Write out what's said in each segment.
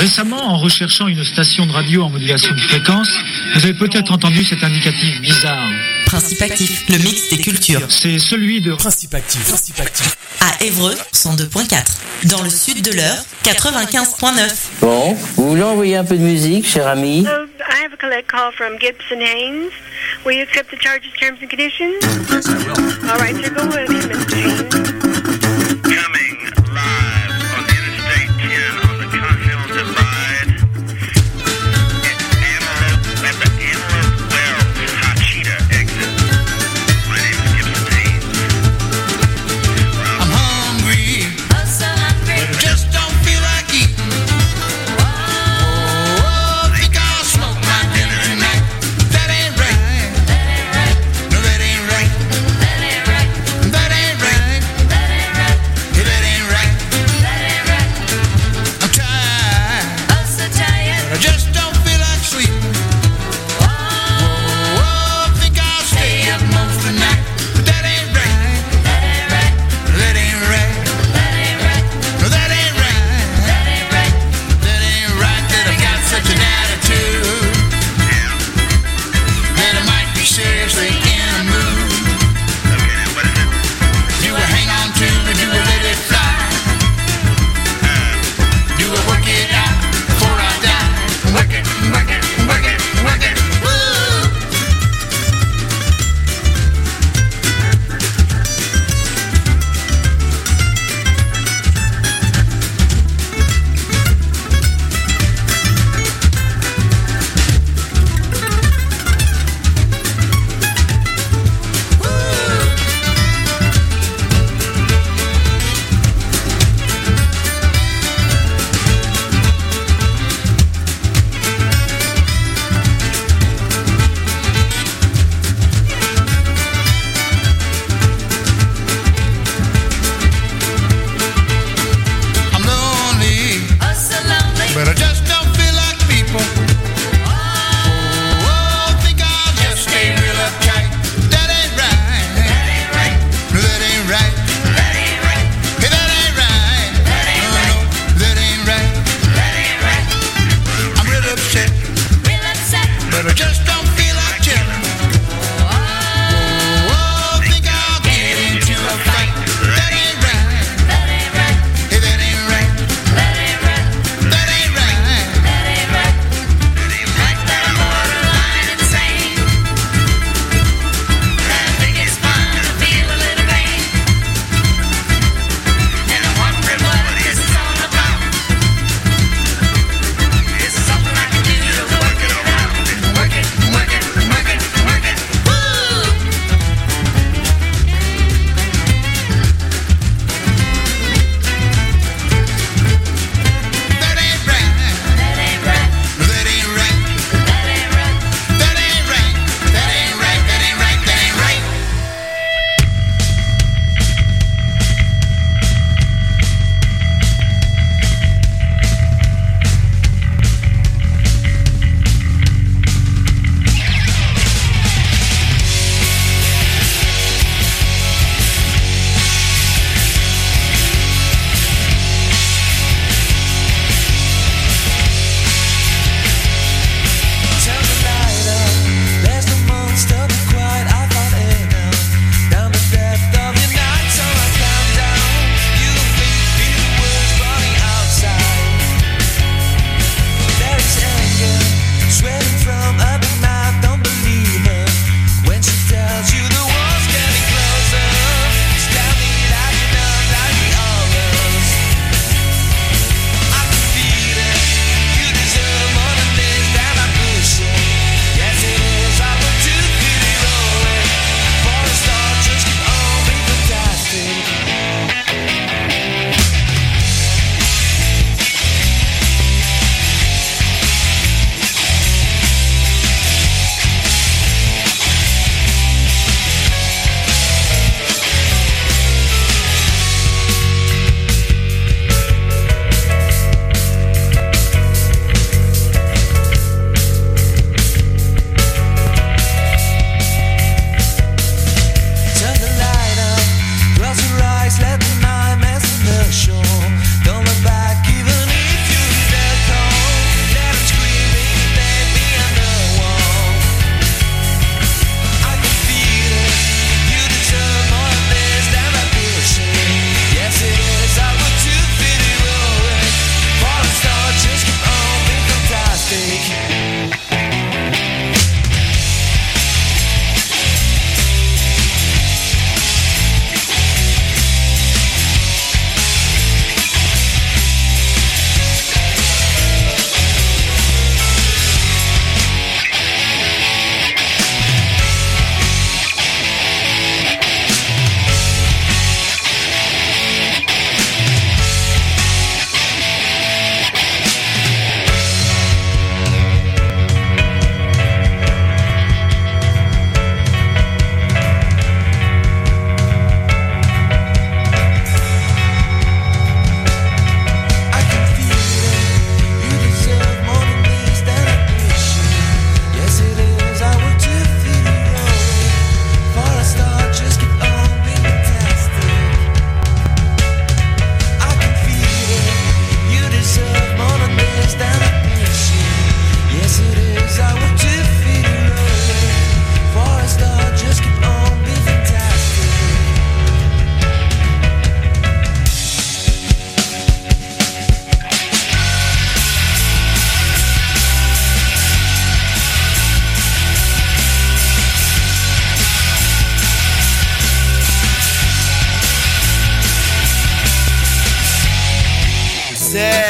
Récemment, en recherchant une station de radio en modulation de fréquence, vous avez peut-être entendu cet indicatif bizarre. Principe Actif, le mix des cultures. C'est celui de Principe Actif. À Évreux, 102.4. Dans le sud de l'Eure, 95.9. Bon, vous voulez envoyer un peu de musique, cher ami? I have a collect call from Gibson Haynes. Will you accept the charges, terms and conditions? Yes, I will. All right, sir, go with you, Mr. Haynes. Coming live on Interstate 10 on the Continental Divide. At the Antelope Wells, Hachita exit. My name is Gibson Haynes. I'm hungry. Oh, so hungry. But I just don't feel like eating. Oh, think I'll smoke my dinner tonight. That ain't right. That ain't right. No, that ain't right. That ain't right. That ain't right. That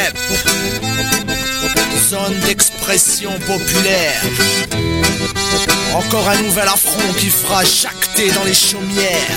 rap, zone d'expression populaire. Encore un nouvel affront qui fera jacter dans les chaumières.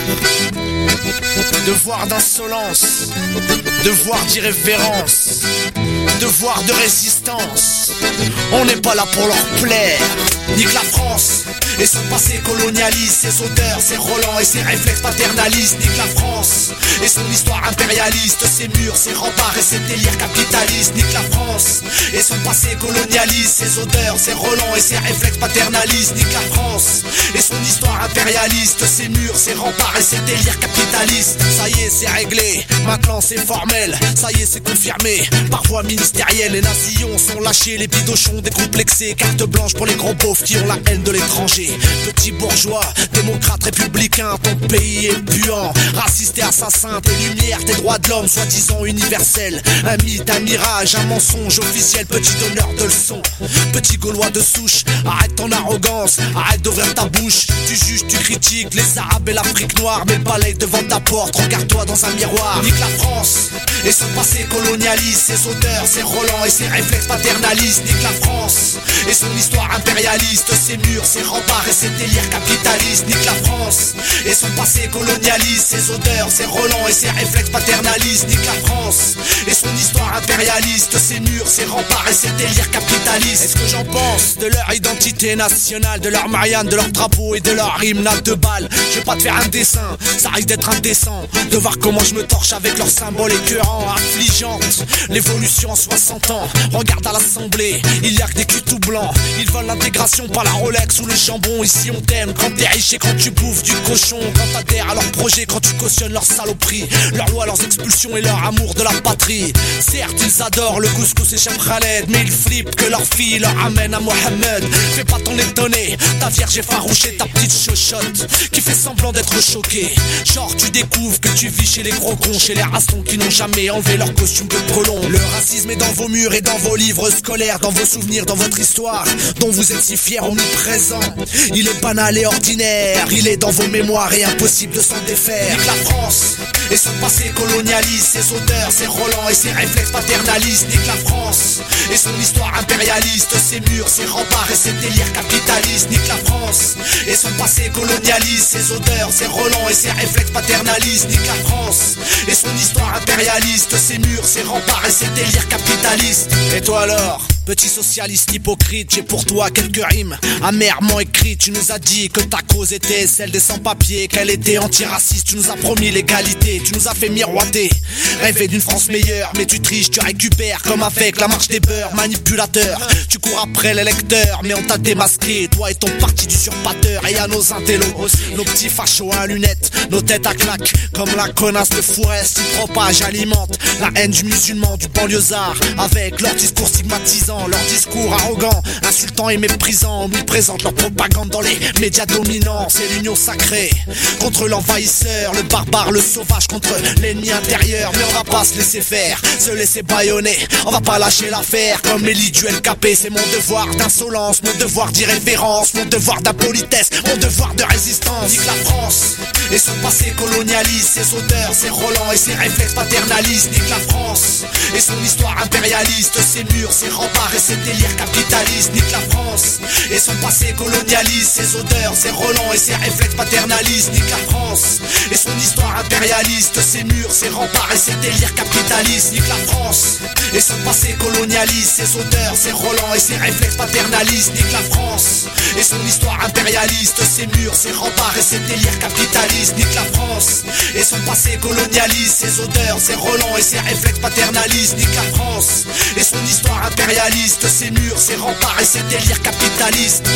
Devoir d'insolence, devoir d'irrévérence, devoir de résistance. On n'est pas là pour leur plaire. Nique la France et son passé colonialiste, ses odeurs, ses relents et ses réflexes paternalistes. Nique la France et son histoire impérialiste, ses murs, ses remparts et ses délires capitalistes. Nique la France et son passé colonialiste, ses odeurs, ses relents et ses réflexes paternalistes. Nique la France et son histoire impérialiste, ses murs, ses remparts et ses délires capitalistes. Ça y est, c'est réglé, maintenant c'est formel. Ça y est, c'est confirmé, par voie ministérielle. Les nazillons sont lâchés, les bidochons décomplexés. Carte blanche pour les gros beaufs qui ont la haine de l'étranger. Petits bourgeois, démocrates républicains, ton pays est puant. Raciste et assassin, tes lumières, tes droits de l'homme, soi-disant universels. Un mythe, un mirage, un mensonge officiel. Petit donneur de leçons, petit gaulois de souche. Arrête ton arrogance, arrête d'ouvrir ta bouche. Tu juges, tu critiques les arabes et l'Afrique noire. Mets le balai devant ta porte, regarde-toi dans un miroir. Nique la France et son passé colonialiste, ses odeurs, ses relents et ses réflexes paternalistes. Nique la France et son histoire impérialiste, ses murs, ses remparts et ses délires capitalistes. Nique la France et son passé colonialiste, ses odeurs, ses relents et ses réflexes paternalistes. Nique la France et son histoire impérialiste, ses murs, ses remparts et ses délires capitalistes. Est-ce que j'en pense de leur identité nationale, de leur Marianne, de leur drapeau et de leur hymne à 2 balles? Je vais pas te faire un dessin, ça risque d'être indécent de voir comment je me torche avec leurs symboles écœurants, affligeantes. L'évolution en 60 ans, regarde à l'Assemblée, il y a que des culs tout blancs. Ils veulent l'intégration par la Rolex ou le jambon. Ici on t'aime quand t'es riche et quand tu bouffes du cochon, quand t'adhères à leurs projets, quand tu cautionnes leurs saloperies, leurs lois, leurs expulsions et leur amour de la patrie. Certes ils adorent le couscous et Chef Khaled, mais ils flippent que leur fille leur amène à Mohamed. Fais pas ton étonné, ta vierge effarouchée, ta petite chochotte qui fait semblant d'être choquée. Genre tu découvres que tu vis chez les gros cons, chez les rastons qui n'ont jamais enlevé leur costume de prolong. Le racisme est dans vos murs et dans vos livres scolaires, dans vos souvenirs, dans votre histoire dont vous êtes si fiers omniprésents. Il est banal et ordinaire, il est dans vos mémoires et impossible de s'en défaire. Nique la France et son passé colonialiste, ses odeurs, ses relents et ses réflexes paternalistes. Nique la France et son histoire impérialiste, ses murs, ses remparts et ses délires capitalistes. Nique la France et son passé colonialiste, ses odeurs, ses relents et ses réflexes paternalistes. Nique la France et son histoire impérialiste, ses murs, ses remparts et ses délires capitalistes. Et toi alors, petit socialiste hypocrite, j'ai pour toi quelques rimes amèrement écrites. Tu nous as dit que ta cause était celle des sans-papiers, qu'elle était antiraciste, tu nous as promis l'égalité, tu nous as fait miroiter, rêver d'une France meilleure. Mais tu triches, tu récupères comme avec la marche des beurs. Manipulateur, tu cours après les lecteurs, mais on t'a démasqué, toi et ton parti d'usurpateur. Et à nos intellos, nos petits fachos à lunettes, nos têtes à claques, comme la connasse de Fourest, ils propagent, alimentent la haine du musulman, du banlieusard, avec leur discours stigmatisant, leur discours arrogant, insultant et méprisant. Ils présentent leur propagande dans les médias dominants. C'est l'union sacrée contre l'envahisseur, le barbare, le sauvage contre l'ennemi intérieur. Mais on va pas se laisser faire, se laisser bâillonner, on va pas lâcher l'affaire comme Elie du LKP. C'est mon devoir d'insolence, mon devoir d'irrévérence, mon devoir d'impolitesse, mon devoir de résistance. Nique la France et son passé colonialiste, ses odeurs, ses relents et ses réflexes paternalistes. Nique la France et son histoire impérialiste, ses murs, ses remparts et ses délires capitalistes. Nique la France et son passé colonialiste, ses odeurs, ses relents et ses réflexes paternalistes. Nique la France et son histoire impérialiste, ses murs, ses remparts et ses délires capitalistes. Nique la France et son passé colonialiste, ses odeurs, ses relents et ses réflexes paternalistes. Nique la France et son histoire impérialiste, ses murs, ses remparts et ses délires capitalistes. Nique la France et son passé colonialiste, ses odeurs, ses relents et ses réflexes paternalistes. Nique la France et son histoire impérialiste, ses murs, ses remparts et ses délires capitalistes.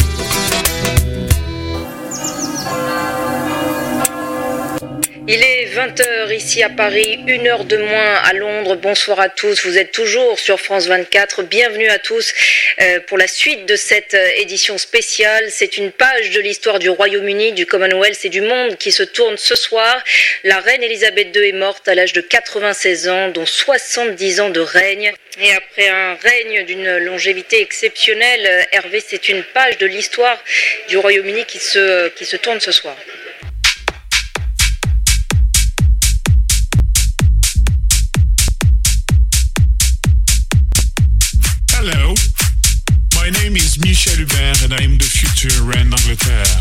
Il est 20h ici à Paris, 1 heure de moins à Londres. Bonsoir à tous, vous êtes toujours sur France 24. Bienvenue à tous pour la suite de cette édition spéciale. C'est une page de l'histoire du Royaume-Uni, du Commonwealth et du monde qui se tourne ce soir. La reine Elisabeth II est morte à l'âge de 96 ans, dont 70 ans de règne. Et après un règne d'une longévité exceptionnelle, Hervé, c'est une page de l'histoire du Royaume-Uni qui se tourne ce soir. Hello, my name is Michel Hubert and I am the future reine d'Angleterre.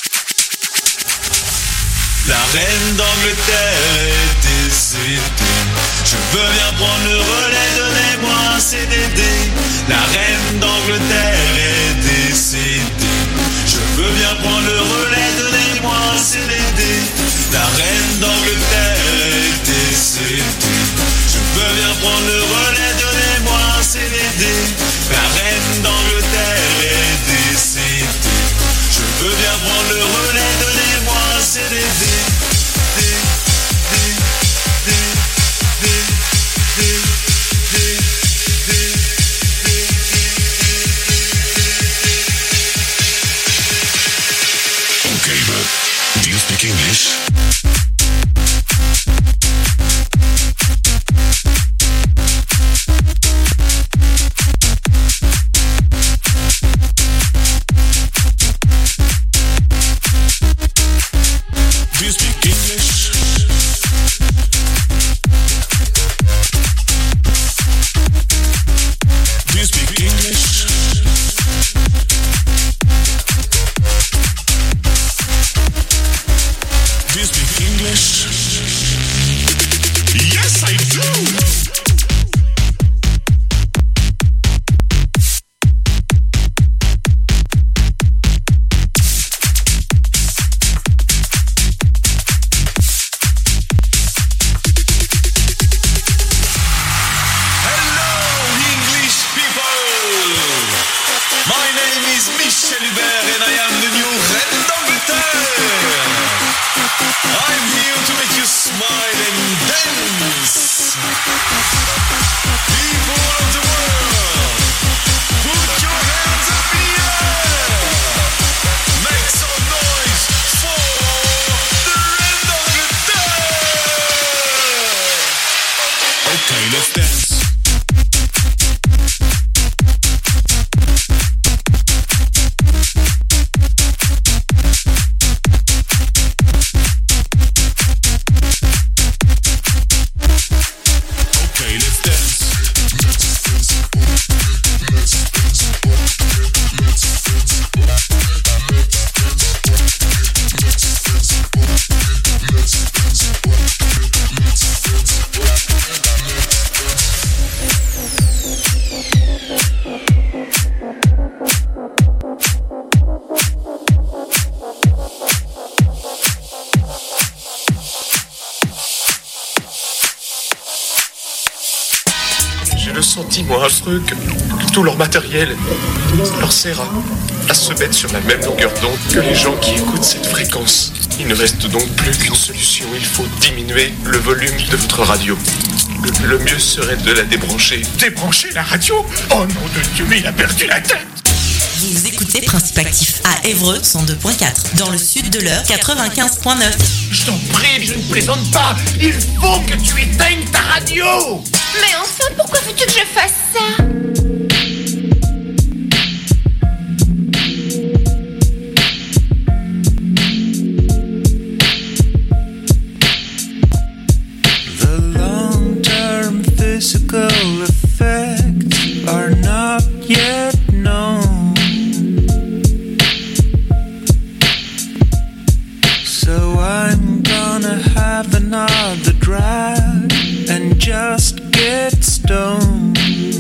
La reine d'Angleterre est décédée. Je veux bien prendre le relais, donnez-moi un CDD. La reine d'Angleterre est décédée. Je veux bien prendre le relais, donnez-moi un CDD. La reine d'Angleterre est décédée. Je veux bien prendre le relais, donnez-moi un CDD. La reine d'Angleterre est décédée. Je veux bien prendre le relais, donnez-moi un CDD. Okay, but do you speak English? Que tout leur matériel leur sert à se mettre sur la même longueur d'onde que les gens qui écoutent cette fréquence. Il ne reste donc plus qu'une solution, il faut diminuer le volume de votre radio. Le mieux serait de la débrancher. Débrancher la radio ? Oh nom de Dieu, mais il a perdu la tête. Vous écoutez Principe Actif à Évreux 102.4, dans le sud de l'Eure 95.9. Je t'en prie, je ne plaisante pas. Il faut que tu éteignes ta radio. Mais enfin, pourquoi veux-tu que je fasse ça ? The long-term physical effects are not yet known. So I'm gonna have another drag and just get stoned.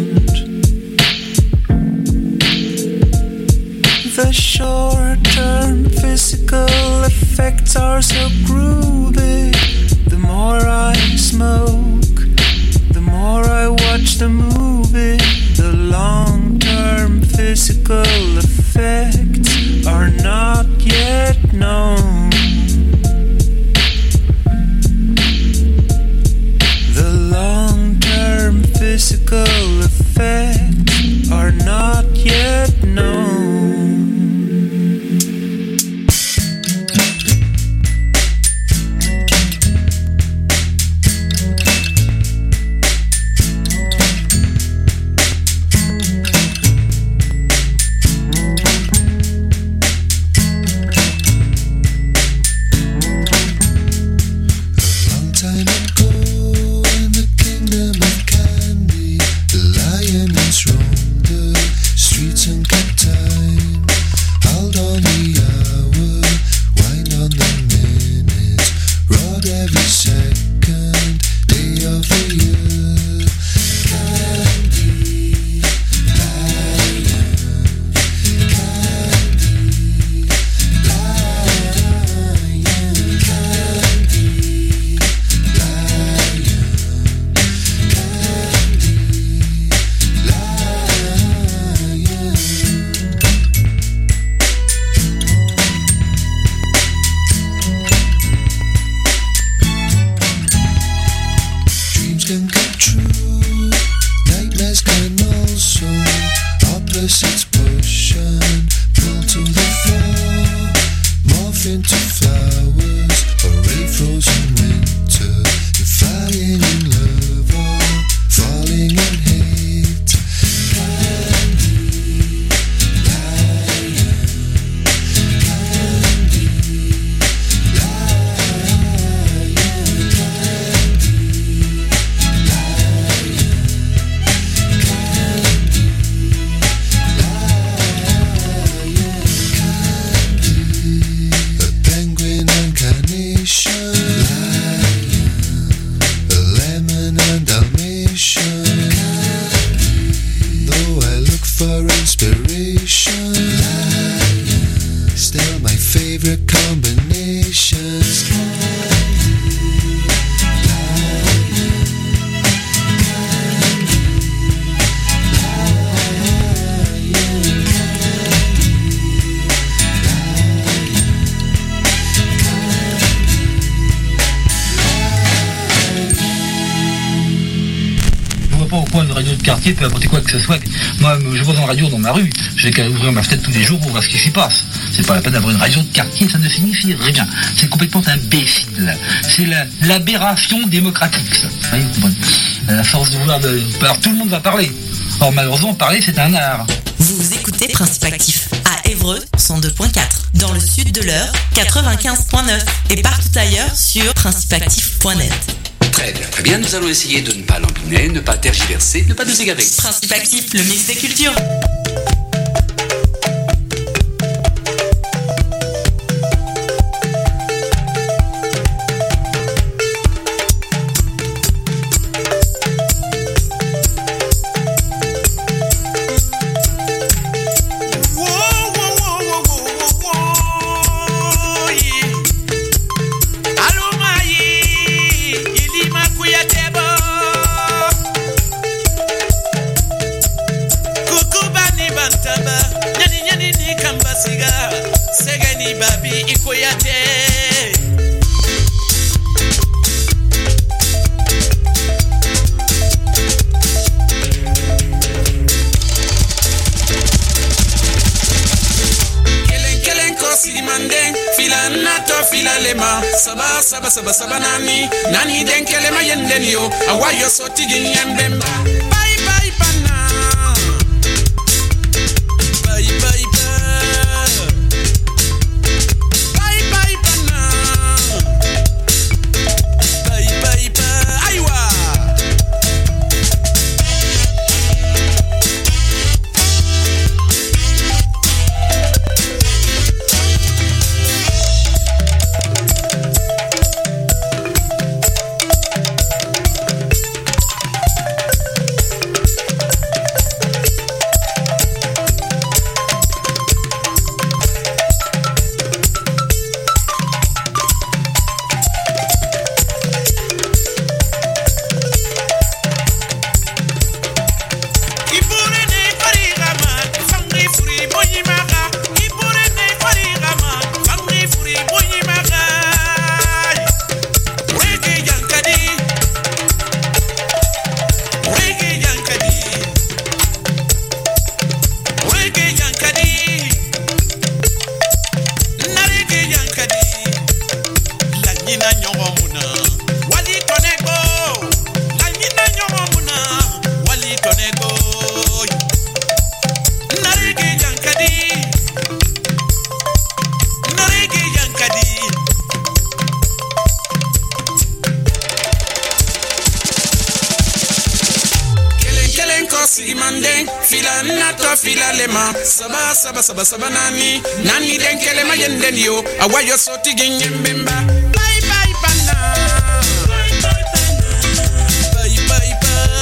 The short-term physical effects are so groovy. The more I smoke, the more I watch the movie. The long-term physical effects are not yet known. favorite combinations. Pas au coin de radio de quartier peut apporter quoi que ce soit. Moi, je vois une radio dans ma rue, je vais qu'à ouvrir ma fenêtre tous les jours pour voir ce qui s'y passe. C'est pas la peine d'avoir une radio de quartier, ça ne signifie rien. C'est complètement imbécile. C'est l'aberration démocratique, ça. Oui, la force de vouloir alors tout le monde va parler. Or malheureusement, parler c'est un art. Vous écoutez Principe Actif à Évreux 102.4, dans le sud de l'Eure 95.9 et partout ailleurs sur principeactif.net. Très bien, nous allons essayer de ne pas lampiner, ne pas tergiverser, ne pas nous égarer. Principe Actif, le mix des cultures. Saba nani denkele mayendeni yo awayo soti ginyembemba bye bye bana bye bye bye bye bana bye bye aywa Saba nani denkele mayendeni yo awayo soti ginyembemba bye bye bana bye bye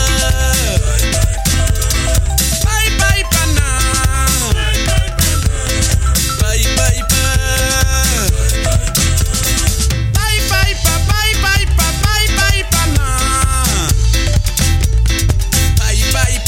bye bye bana bye bye bye bye bye bye bana bye bye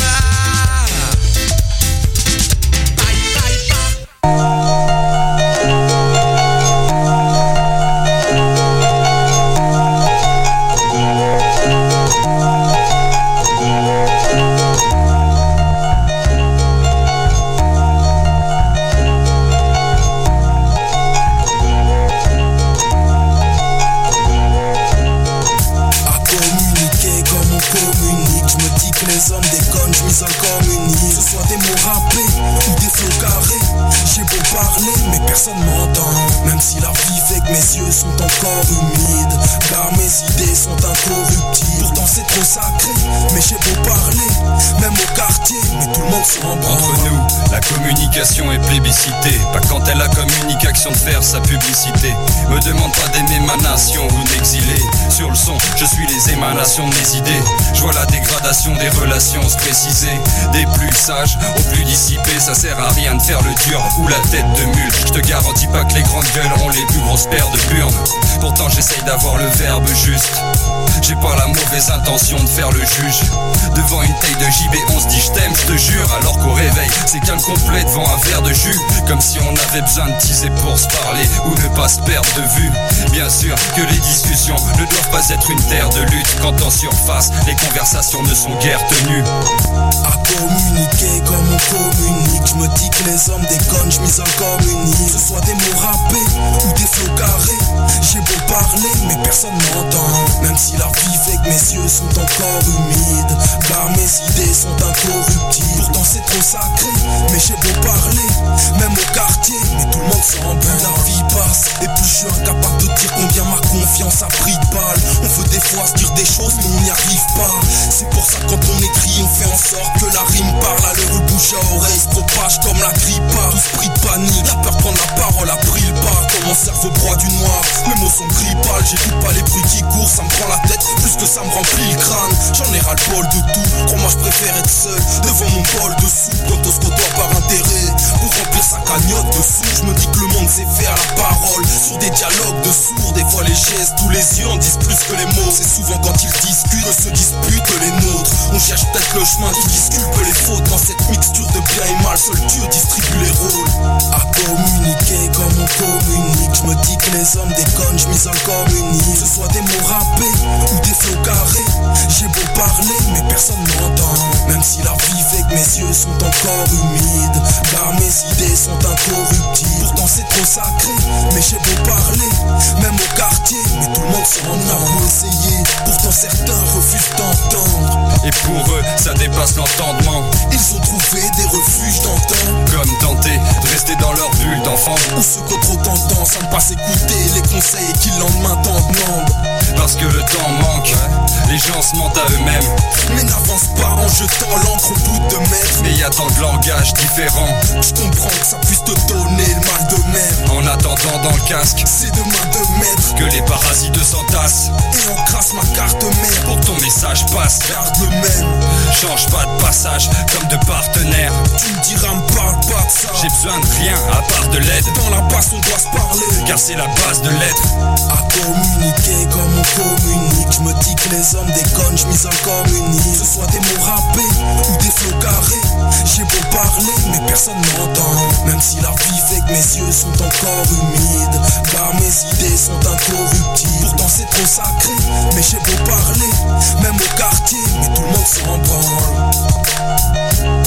Est plébiscitée, pas quand elle a comme unique action de faire sa publicité. Me demande pas d'aimer ma nation ou d'exiler. Sur le son, je suis les émanations de mes idées. Je vois la dégradation des relations se préciser. Des plus sages aux plus dissipés, ça sert à rien de faire le dur ou la tête tête de mule. Je te garantis pas que les grandes gueules ont les plus grosses paires de burnes. Pourtant j'essaye d'avoir le verbe juste. J'ai pas la mauvaise intention de faire le juge. Devant une taille de JB on se dit je t'aime, je te jure. Alors qu'au réveil c'est calme complet devant un verre de jus. Comme si on avait besoin de teaser pour se parler ou ne pas se perdre de vue. Bien sûr que les discussions ne doivent pas être une terre de lutte. Quand en surface les conversations ne sont guère tenues. À communiquer comme on communique. Je me dis que les hommes déconnent, je mise en communique. Que ce soit des mots rappés ou des flots carrés. J'ai beau parler mais personne m'entend. Même si la vie fait que mes yeux sont encore humides, car mes idées sont incorruptibles. Pourtant c'est trop sacré, mais j'ai beau parler, même au quartier, mais tout le monde s'en bat. La vie passe, et plus je suis incapable de dire combien ma confiance a pris de balle. On veut des fois se dire des choses, mais on n'y arrive pas. C'est pour ça que quand on écrit, on fait en sorte que la rime parle. À l'heure où bouche à oreille se propage comme la grippe. Tous pris de panique, la peur de prendre la parole a pris le pas. Comme mon cerveau broie du noir, mes mots sont gris pâles. J'écoute pas les bruits qui courent, ça me prend la tête plus que ça me remplit le crâne. J'en ai ras le bol de tout, crois-moi je préfère être seul devant mon bol de soupe. Quand on se côtoie par intérêt pour remplir sa cagnotte de sous. Je me dis que le monde sait faire la parole sur des dialogues de sourds. Des fois les gestes ou les yeux en disent plus que les mots. C'est souvent quand ils discutent que se disputent les nôtres. On cherche peut-être le chemin qui disculpe les fautes. Dans cette mixture de bien et mal, seul Dieu distribue les rôles. À communiquer comme on communique. Je me dis que les hommes déconnent, je mise en communique. Que ce soit des mots rappés ou des flots carrés. J'ai beau parler mais personne m'entend. Même si la vie fait que mes yeux sont encore humides, car mes idées sont incorruptibles. Pourtant c'est trop sacré, mais j'ai beau parler, même au quartier, mais tout le monde s'en a beau essayer. Pourtant certains refusent d'entendre. Et pour eux ça dépasse l'entendement. Ils ont trouvé des refuges d'entendre. Comme tenter de rester dans leur bulle d'enfant. Ou ceux qui ont trop tendance à ne pas s'écouter les conseils et qui le lendemain t'en demandent. Parce que le temps manque, les gens se mentent à eux-mêmes. Mais n'avance pas en jetant l'encre au bout de mètre. Mais y a tant de langages différents. Je comprends que ça puisse te donner le mal de mer. En attendant dans le casque, c'est de main de maître que les parasites s'entassent. Et on crasse ma carte mère. Pour que ton message passe, garde le même. Change pas de passage comme de partenaire. Tu me diras me parle pas de ça. J'ai besoin de rien à part de l'aide. Dans la basse on doit se parler, car c'est la base de l'être. À communiquer comme on communique. Je me dis que les hommes déconnent, je mise en communique. Que ce soit des mots rappés ou des flots carrés. J'ai beau parler mais personne m'entend. Même si la vie fait que mes yeux sont encore humides, car mes idées sont incorruptibles. Pourtant c'est trop sacré, mais j'ai beau parler, même au quartier, mais tout le monde s'en branle.